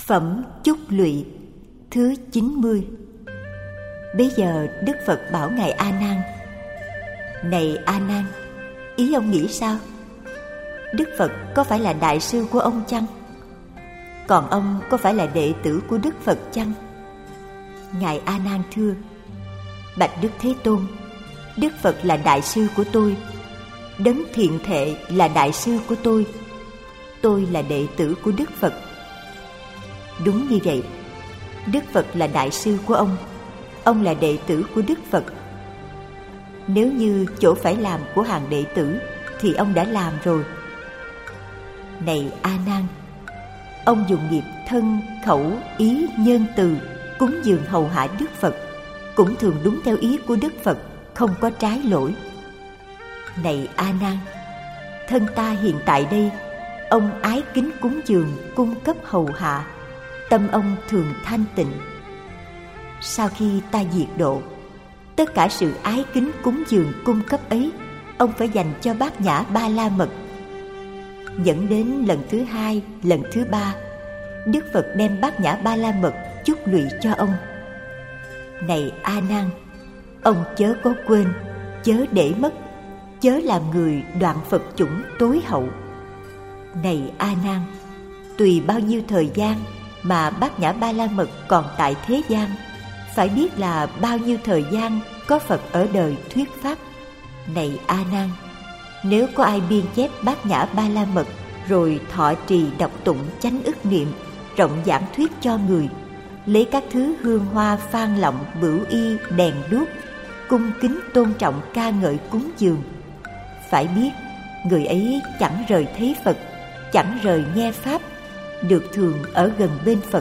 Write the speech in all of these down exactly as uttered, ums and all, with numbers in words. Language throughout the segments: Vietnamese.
Phẩm Chúc Lụy thứ chín mươi. Bấy giờ Đức Phật bảo ngài A Nan: Này A Nan, ý ông nghĩ sao? Đức Phật có phải là đại sư của ông chăng? Còn ông có phải là đệ tử của Đức Phật chăng? Ngài A Nan thưa: Bạch Đức Thế Tôn, Đức Phật là đại sư của tôi, Đấng Thiện Thệ là đại sư của tôi, tôi là đệ tử của Đức Phật. Đúng như vậy, Đức Phật là đại sư của ông, ông là đệ tử của Đức Phật. Nếu như chỗ phải làm của hàng đệ tử thì ông đã làm rồi. Này A Nan, ông dùng nghiệp thân, khẩu, ý, nhân từ cúng dường hầu hạ Đức Phật, cũng thường đúng theo ý của Đức Phật, không có trái lỗi. Này A Nan, thân ta hiện tại đây, ông ái kính cúng dường, cung cấp hầu hạ, tâm ông thường thanh tịnh. Sau khi ta diệt độ, tất cả sự ái kính cúng dường cung cấp ấy ông phải dành cho Bát Nhã Ba La Mật. Dẫn đến lần thứ hai, lần thứ ba, Đức Phật đem Bát Nhã Ba La Mật chúc lụy cho ông. Này A Nan, ông chớ có quên, chớ để mất, chớ làm người đoạn Phật chủng tối hậu. Này A Nan, tùy bao nhiêu thời gian mà Bát Nhã Ba La Mật còn tại thế gian, phải biết là bao nhiêu thời gian có Phật ở đời thuyết pháp. Này A Nan, nếu có ai biên chép Bát Nhã Ba La Mật rồi thọ trì đọc tụng chánh ức niệm, rộng giảng thuyết cho người, lấy các thứ hương hoa phan lọng, bửu y, đèn đuốc, cung kính tôn trọng ca ngợi cúng dường, phải biết người ấy chẳng rời thấy Phật, chẳng rời nghe pháp, được thường ở gần bên Phật.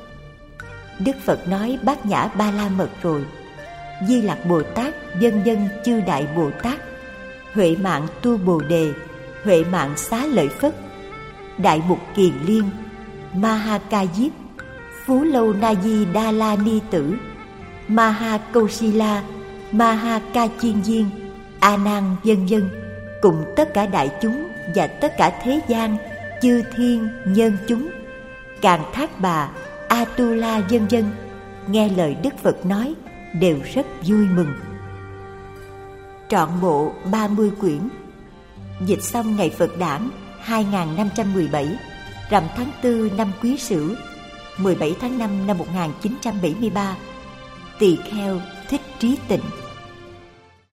Đức Phật nói Bát Nhã Ba La Mật rồi, Di Lặc Bồ Tát, vân vân chư đại Bồ Tát, Huệ Mạng Tu Bồ Đề, Huệ Mạng Xá Lợi Phất, Đại Mục Kiền Liên, Ma Ha Ca Diếp, Phú Lâu Na Di Đa La Ni Tử, Ma Ha Câu Si La, Ma Ha Ca Chiên Diên, A Nan vân vân, cùng tất cả đại chúng và tất cả thế gian, chư thiên nhân chúng, Càn Thác Bà, A Tu La vân vân, nghe lời Đức Phật nói đều rất vui mừng. Trọn bộ ba mươi quyển. Dịch xong ngày Phật Đản hai nghìn năm trăm mười bảy, rằm tháng tư năm Quý Sửu, mười bảy tháng năm năm một nghìn chín trăm bảy mươi ba. Tỳ kheo Thích Trí Tịnh.